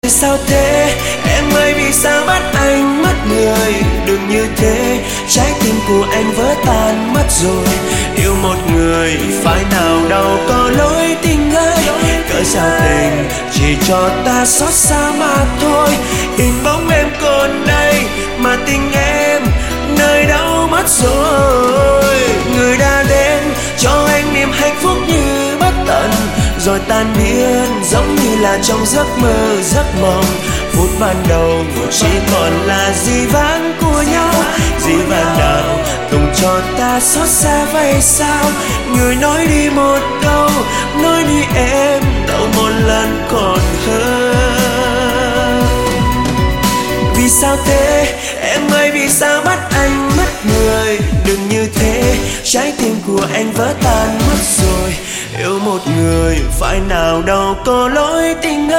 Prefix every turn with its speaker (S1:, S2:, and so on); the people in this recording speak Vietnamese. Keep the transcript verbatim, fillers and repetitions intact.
S1: Sao thế em ơi, vì sao bắt anh mất người? Đừng như thế, trái tim của anh vỡ tan mất rồi. Yêu một người phải nào đâu có lối tình ơi, cớ sao tình chỉ cho ta xót xa mà thôi. Hình bóng em còn đây mà tình em nơi đâu mất rồi. Người đã đến cho anh niềm hạnh phúc như bất tận, rồi tan biến giống như là trong giấc mơ giấc mộng. Phút ban đầu chỉ còn là dĩ vãng của nhau, dĩ vãng nào cùng cho ta xót xa vậy sao? Người nói đi một câu, nói đi em đâu một lần còn hơn. Vì sao thế em ơi, vì sao bắt anh mất người? Đừng như thế, trái tim của anh vỡ tan mất rồi. Yêu một người phải nào đâu có lối tình ơi.